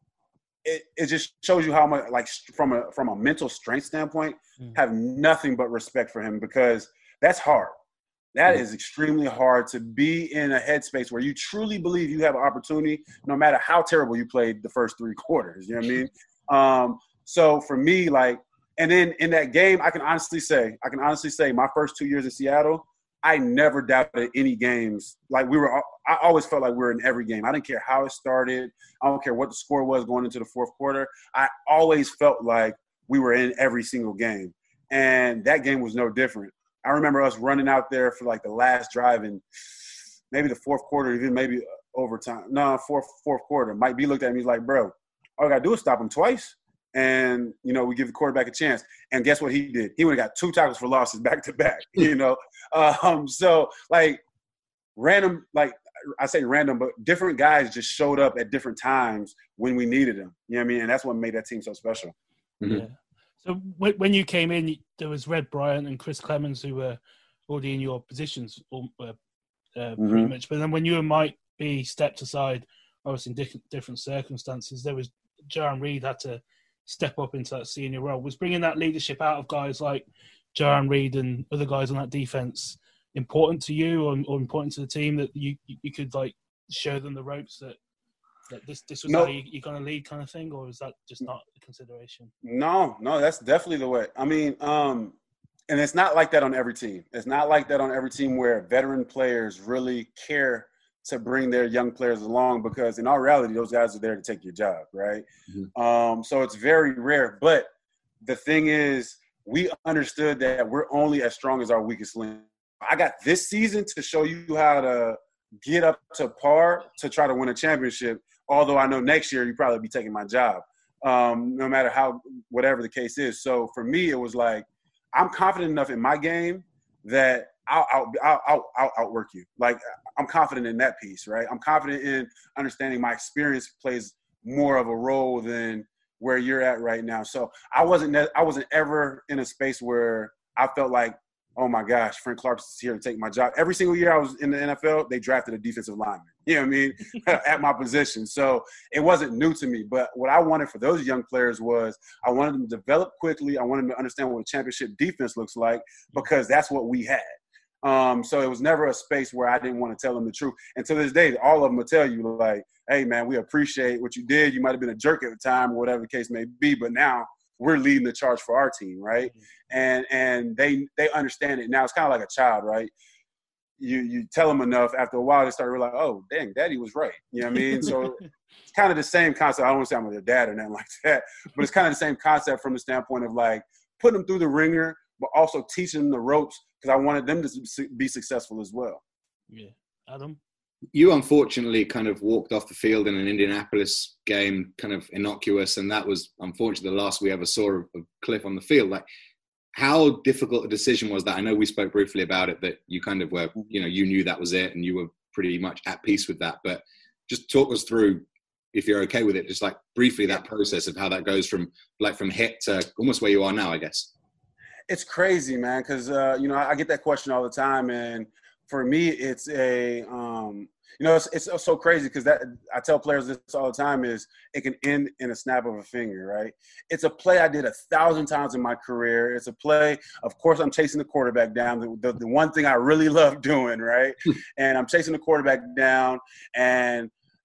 it, it just shows you how much, like, from a from a mental strength standpoint, mm. have nothing but respect for him because that's hard. That mm. is extremely hard to be in a headspace where you truly believe you have an opportunity no matter how terrible you played the first three quarters. You know what I mean? Um, so for me, like, and then in that game, I can honestly say, I can honestly say my first two years in Seattle, I never doubted any games. Like, we were, I always felt like we were in every game. I didn't care how it started. I don't care what the score was going into the fourth quarter. I always felt like we were in every single game. And that game was no different. I remember us running out there for like the last drive in maybe the fourth quarter, even maybe overtime. No, fourth, fourth quarter. Mike B looked at me, he's like, bro, all I got to do is stop him twice. And, you know, we give the quarterback a chance. And guess what he did? He went and got two tackles for losses back to back, you know. Um, so, like, random, like, I say random, but different guys just showed up at different times when we needed them. You know what I mean? And that's what made that team so special. Mm-hmm. Yeah. So when you came in, there was Red Bryant and Chris Clemens who were already in your positions uh, uh, mm-hmm. pretty much. But then when you and Mike B stepped aside, obviously in different, different circumstances, there was Jarran Reed had to step up into that senior role. Was bringing that leadership out of guys like Jarran Reed and other guys on that defense important to you or, or important to the team that you you could like show them the ropes that that this this was no. how you, you're going to lead kind of thing, or is that just not a consideration? No, no, that's definitely the way. I mean, um, and it's not like that on every team. It's not like that on every team where veteran players really care to bring their young players along because in all reality, those guys are there to take your job, right? Mm-hmm. Um, so it's very rare. But the thing is, we understood that we're only as strong as our weakest link. I got this season to show you how to get up to par to try to win a championship, although I know next year you'll probably be taking my job, um, no matter how – whatever the case is. So for me, it was like I'm confident enough in my game that I'll, I'll, I'll, I'll, I'll outwork you. Like, I'm confident in that piece, right? I'm confident in understanding my experience plays more of a role than where you're at right now. So I wasn't I wasn't ever in a space where I felt like, oh my gosh, Frank Clark is here to take my job. Every single year I was in the N F L, they drafted a defensive lineman, you know what I mean, at my position. So it wasn't new to me. But what I wanted for those young players was I wanted them to develop quickly. I wanted them to understand what a championship defense looks like because that's what we had. Um, so it was never a space where I didn't want to tell them the truth. And to this day, all of them will tell you, like, hey, man, we appreciate what you did. You might have been a jerk at the time or whatever the case may be, but now we're leading the charge for our team, right? Mm-hmm. And and they they understand it now. It's kind of like a child, right? You you tell them enough, after a while, they start realizing, oh, dang, Daddy was right. You know what I mean? So it's kind of the same concept. I don't want to say I'm their dad or nothing like that, but it's kind of the same concept from the standpoint of, like, putting them through the ringer, but also teaching them the ropes because I wanted them to be successful as well. Yeah. Adam? You unfortunately kind of walked off the field in an Indianapolis game, kind of innocuous, and that was unfortunately the last we ever saw of Cliff on the field. Like, how difficult a decision was that? I know we spoke briefly about it, that you kind of were, you know, you knew that was it and you were pretty much at peace with that. But just talk us through, if you're okay with it, just like briefly that process of how that goes from like from hit to almost where you are now, I guess. It's crazy, man, because, uh, you know, I get that question all the time. And for me, it's a, um, you know, it's, it's so crazy because that I tell players this all the time is it can end in a snap of a finger, right? It's a play I did a thousand times in my career. It's a play, of course, I'm chasing the quarterback down, the, the, the one thing I really love doing, right? And I'm chasing the quarterback down and,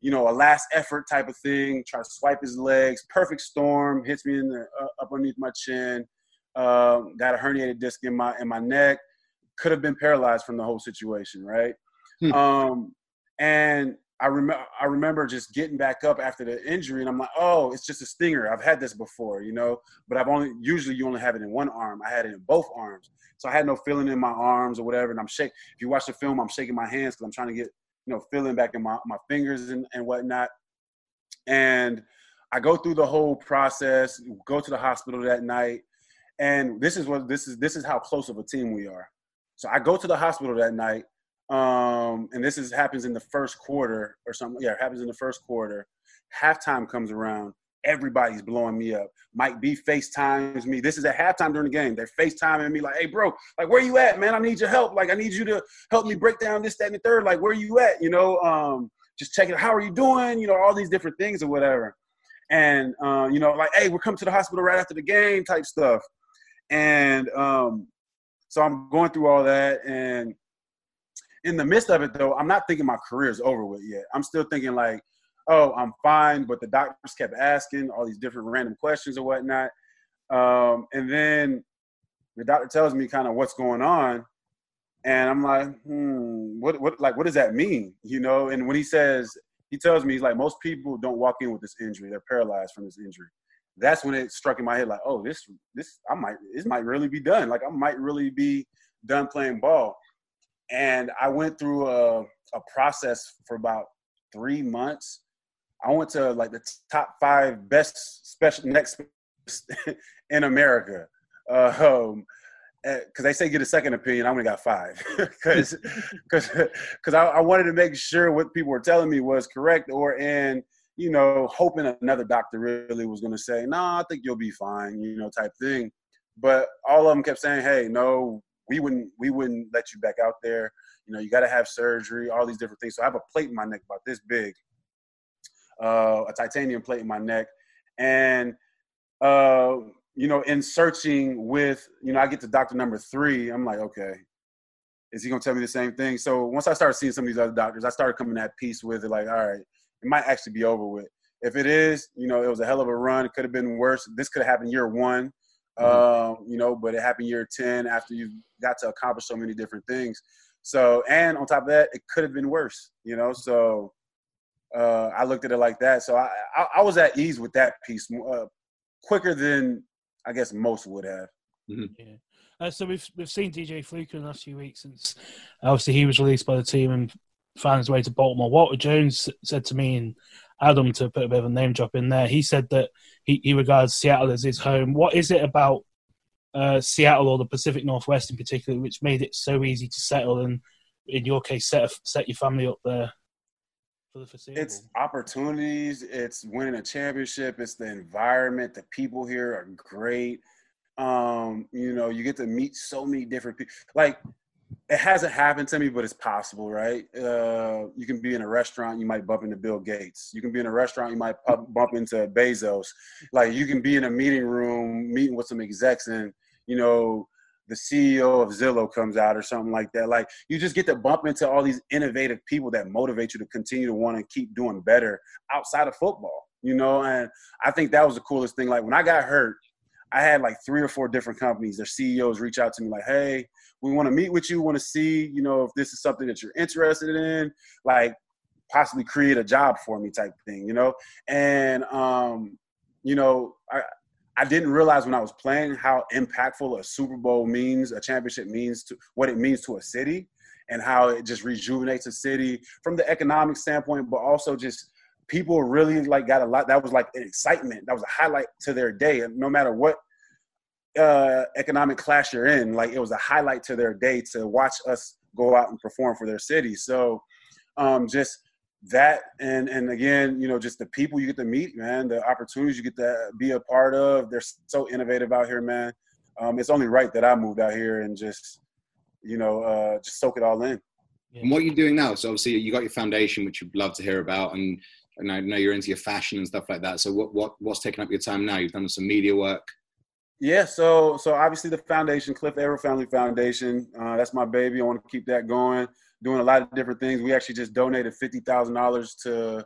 you know, a last effort type of thing, try to swipe his legs, perfect storm, hits me in the uh, up underneath my chin, uh, got a herniated disc in my in my neck, could have been paralyzed from the whole situation, right? Hmm. Um, and I remember I remember just getting back up after the injury, and I'm like, oh, it's just a stinger. I've had this before, you know, but I've only usually you only have it in one arm. I had it in both arms, so I had no feeling in my arms or whatever. And I'm shaking. If you watch the film, I'm shaking my hands because I'm trying to get, you know, feeling back in my, my fingers and, and whatnot. And I go through the whole process, go to the hospital that night, and this is what this is this is how close of a team we are. So I go to the hospital that night. Um, and this is happens in the first quarter or something. Yeah, it happens in the first quarter. Halftime comes around. Everybody's blowing me up. Mike B FaceTimes me. This is at halftime during the game. They're FaceTiming me like, hey, bro, like, where you at, man? I need your help. Like, I need you to help me break down this, that, and the third. Like, where you at? You know, um, just checking. How are you doing? You know, all these different things or whatever. And, uh, you know, like, hey, we're coming to the hospital right after the game type stuff. And um, so I'm going through all that. And in the midst of it, though, I'm not thinking my career is over with yet. I'm still thinking like, oh, I'm fine. But the doctors kept asking all these different random questions or whatnot. Um, and then the doctor tells me kind of what's going on. And I'm like, hmm, what, what, like, what does that mean? You know? And when he says, he tells me, he's like, most people don't walk in with this injury. They're paralyzed from this injury. That's when it struck in my head, like, oh, this, this, I might, this might really be done. Like, I might really be done playing ball. And I went through a, a process for about three months. I went to like the top five best special next in America. Uh, um, because they say get a second opinion. I only got five because because because I, I wanted to make sure what people were telling me was correct, or and you know hoping another doctor really was going to say, no, nah, I think you'll be fine, you know, type thing. But all of them kept saying, hey, no. We wouldn't we wouldn't let you back out there. You know, you got to have surgery, all these different things. So I have a plate in my neck about this big, uh, a titanium plate in my neck. And, uh, you know, in searching with, you know, I get to doctor number three. I'm like, okay, is he going to tell me the same thing? So once I started seeing some of these other doctors, I started coming at peace with it. Like, all right, it might actually be over with. If it is, you know, it was a hell of a run. It could have been worse. This could have happened year one. Mm-hmm. Um, you know, but it happened year ten after you got to accomplish so many different things. So, and on top of that, it could have been worse, you know, so uh, I looked at it like that. So I, I, I was at ease with that piece uh, quicker than I guess most would have. Mm-hmm. Yeah. Uh, so we've we've seen D J Fluker in the last few weeks since obviously he was released by the team and found his way to Baltimore. Walter Jones said to me and Adam, to put a bit of a name drop in there, he said that he, he regards Seattle as his home. What is it about uh, Seattle or the Pacific Northwest in particular which made it so easy to settle and, in your case, set a, set your family up there for the foreseeable? It's opportunities. It's winning a championship. It's the environment. The people here are great. Um, you know, you get to meet so many different people. Like, it hasn't happened to me, but it's possible, right? Uh, you can be in a restaurant, you might bump into Bill Gates. You can be in a restaurant, you might bump into Bezos. Like, you can be in a meeting room, meeting with some execs, and, you know, the C E O of Zillow comes out or something like that. Like, you just get to bump into all these innovative people that motivate you to continue to want to keep doing better outside of football, you know? And I think that was the coolest thing. Like, when I got hurt, I had like three or four different companies, their C E Os reach out to me like, hey, we want to meet with you, want to see, you know, if this is something that you're interested in, like possibly create a job for me type thing, you know? And, um, you know, I, I didn't realize when I was playing how impactful a Super Bowl means, a championship means, to what it means to a city and how it just rejuvenates a city from the economic standpoint, but also just people really like got a lot. That was like an excitement. That was a highlight to their day. And no matter what uh, economic class you're in, like it was a highlight to their day to watch us go out and perform for their city. So um, just that. And, and again, you know, just the people you get to meet, man, the opportunities you get to be a part of. They're so innovative out here, man. Um, it's only right that I moved out here and just, you know, uh, just soak it all in. And what are you doing now? So obviously you got your foundation, which you'd love to hear about. And, and I know you're into your fashion and stuff like that. So what, what what's taking up your time now? You've done some media work. Yeah, so so obviously the foundation, Cliff Avril Family Foundation, uh, that's my baby. I want to keep that going, doing a lot of different things. We actually just donated fifty thousand dollars to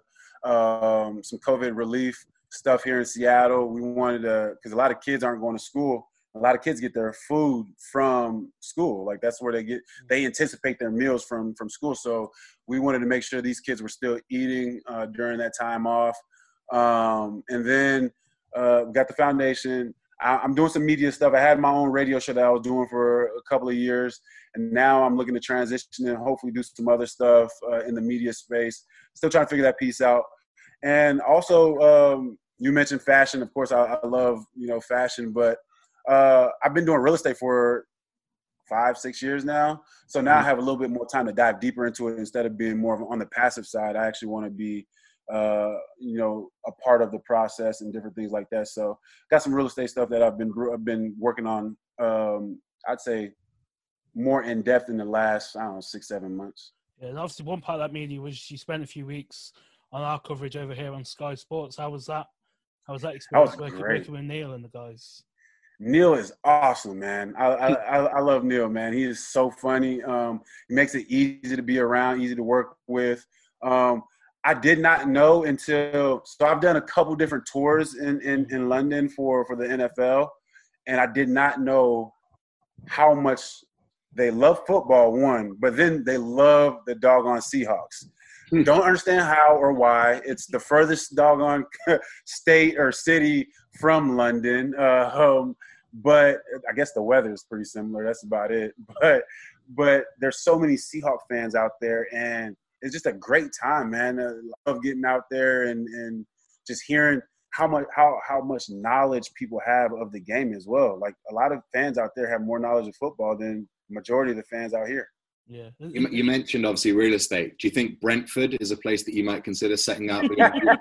um, some COVID relief stuff here in Seattle. We wanted to, because a lot of kids aren't going to school. A lot of kids get their food from school. Like that's where they get, they anticipate their meals from, from school. So we wanted to make sure these kids were still eating uh, during that time off. Um, and then uh, got the foundation. I, I'm doing some media stuff. I had my own radio show that I was doing for a couple of years. And now I'm looking to transition and hopefully do some other stuff uh, in the media space. Still trying to figure that piece out. And also, um, you mentioned fashion. Of course, I, I love, you know, fashion, but uh, I've been doing real estate for five, six years now. So now I have a little bit more time to dive deeper into it instead of being more of on the passive side. I actually want to be, uh, you know, a part of the process and different things like that. So got some real estate stuff that I've been, I've been working on, um, I'd say more in depth in the last, I don't know, six, seven months. Yeah, and obviously one part of that media was you spent a few weeks on our coverage over here on Sky Sports. How was that? How was that experience that was working, great. working with Neil and the guys? Neil is awesome, man. I, I I love Neil, man. He is so funny. Um, he makes it easy to be around, easy to work with. Um, I did not know until so I've done a couple different tours in, in, in London for, for the N F L, and I did not know how much they love football, one, but then they love the doggone Seahawks. Don't understand how or why. It's the furthest doggone state or city from London. Uh, um, but I guess the weather is pretty similar. That's about it. But but there's so many Seahawk fans out there, and it's just a great time, man. I love getting out there and, and just hearing how much how how much knowledge people have of the game as well. Like a lot of fans out there have more knowledge of football than the majority of the fans out here. Yeah. You, you mentioned obviously real estate. Do you think Brentford is a place that you might consider setting up?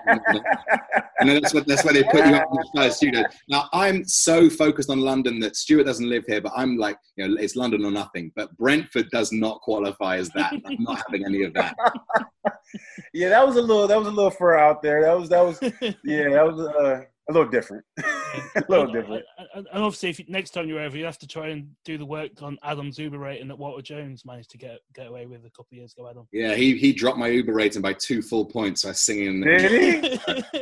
I know that's what that's where they put you up in the first studio. Now I'm so focused on London that Stuart doesn't live here, but I'm like, you know, it's London or nothing. But Brentford does not qualify as that. I'm not having any of that. Yeah, that was a little that was a little fur out there. That was that was yeah, that was uh, a little different. a little different. And obviously, if you, next time you're over, you have to try and do the work on Adam's Uber rating that Walter Jones managed to get get away with a couple of years ago. Adam. Yeah, he he dropped my Uber rating by two full points. I was singing. Did he?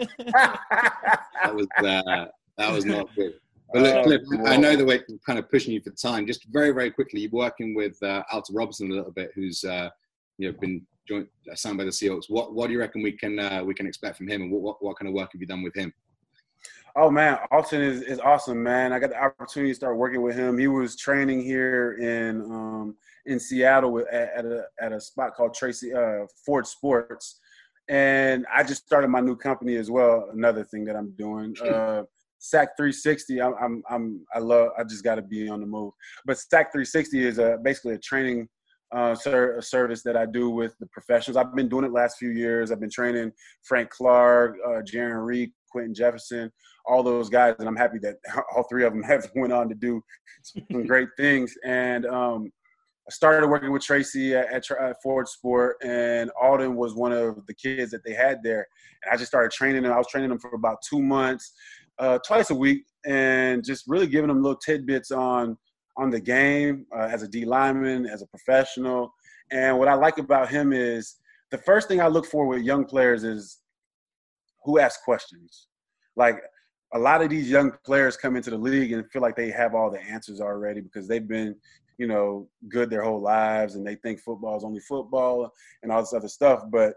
that was uh, that was not good. But look, Cliff, I know that we're kind of pushing you for time. Just very very quickly, you're working with uh, Alton Robinson a little bit, who's uh, you know been joined signed by the Seahawks. What what do you reckon we can uh, we can expect from him, and what, what what kind of work have you done with him? Oh man, Alton is, is awesome, man. I got the opportunity to start working with him. He was training here in um, in Seattle with, at, at a at a spot called Tracy uh, Ford Sports, and I just started my new company as well. Another thing that I'm doing, uh, Sack three sixty. I'm I'm, I'm I love. I just got to be on the move. But Sack three sixty is a basically a training uh, ser- a service that I do with the professionals. I've been doing it the last few years. I've been training Frank Clark, uh, Jaron Reed, Quentin Jefferson, all those guys, and I'm happy that all three of them have went on to do some great things. And um, I started working with Tracy at, at, at Ford Sport, and Alden was one of the kids that they had there. And I just started training them. I was training them for about two months, uh, twice a week, and just really giving them little tidbits on on the game uh, as a D lineman, as a professional. And what I like about him is the first thing I look for with young players is who asks questions. Like a lot of these young players come into the league and feel like they have all the answers already because they've been, you know, good their whole lives and they think football is only football and all this other stuff. But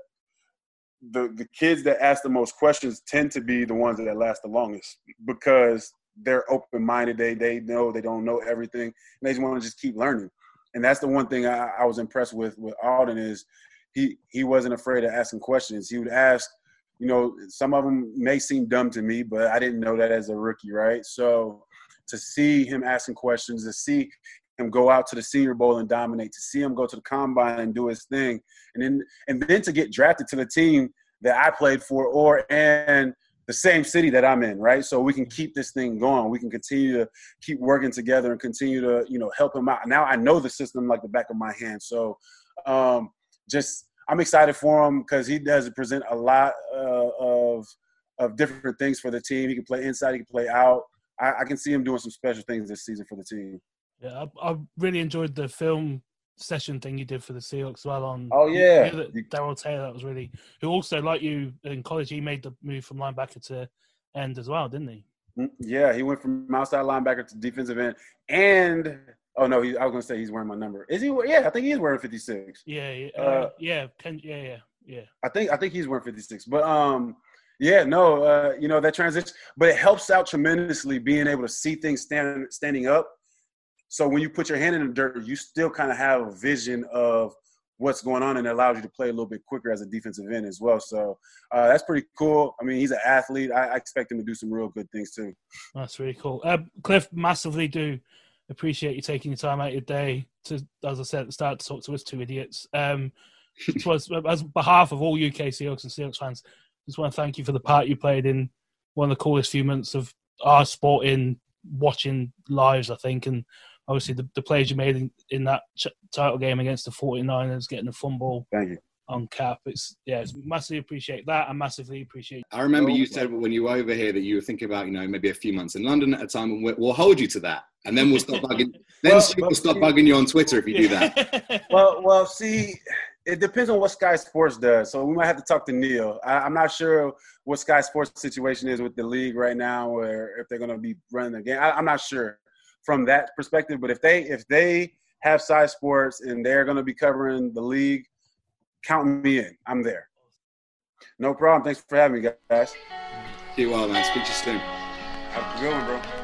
the the kids that ask the most questions tend to be the ones that last the longest because they're open-minded. They they know they don't know everything, and they just want to just keep learning. And that's the one thing I, I was impressed with with Alden is he he wasn't afraid of asking questions. He would ask, you know, some of them may seem dumb to me, but I didn't know that as a rookie, right? So to see him asking questions, to see him go out to the Senior Bowl and dominate, to see him go to the Combine and do his thing, and then and then to get drafted to the team that I played for or and the same city that I'm in, right? So we can keep this thing going. We can continue to keep working together and continue to, you know, help him out. Now I know the system like the back of my hand. So um, just I'm excited for him because he does present a lot uh, of of different things for the team. He can play inside, he can play out. I, I can see him doing some special things this season for the team. Yeah, I, I really enjoyed the film session thing you did for the Seahawks as well on. Oh yeah, Darrell Taylor. That was really who also like you in college. He made the move from linebacker to end as well, didn't he? Yeah, he went from outside linebacker to defensive end, and oh no, he, I was gonna say he's wearing my number. Is he? Yeah, I think he's wearing fifty-six. Yeah, yeah, uh, uh, yeah, Ken, yeah, yeah, yeah. I think I think he's wearing fifty-six. But um, yeah, no, uh, you know that transition, but it helps out tremendously being able to see things standing standing up. So when you put your hand in the dirt, you still kind of have a vision of what's going on, and it allows you to play a little bit quicker as a defensive end as well. So uh, that's pretty cool. I mean, he's an athlete. I, I expect him to do some real good things too. That's really cool. Uh, Cliff, massively do appreciate you taking your time out of your day to, as I said at the start, to talk to us two idiots. Um, was, as behalf of all U K Seahawks and Seahawks fans, just want to thank you for the part you played in one of the coolest few months of our sport in watching lives, I think, and obviously, the, the plays you made in, in that ch- title game against the forty-niners, getting a fumble Thank you. on Cap. It's yeah, it's massively appreciate that. I massively appreciate. I remember you said when you were over here that you were thinking about, you know, maybe a few months in London at a time, and we'll, we'll hold you to that, and then we'll stop bugging. Then well, we'll stop bugging you on Twitter if you do that. well, well, see, it depends on what Sky Sports does. So we might have to talk to Neil. I, I'm not sure what Sky Sports situation is with the league right now, or if they're going to be running the game. I, I'm not sure from that perspective, but if they if they have Side Sports and they're going to be covering the league, count me in. I'm there. No problem. Thanks for having me, guys. See you well, man. Speak to you soon. Have a good one, bro.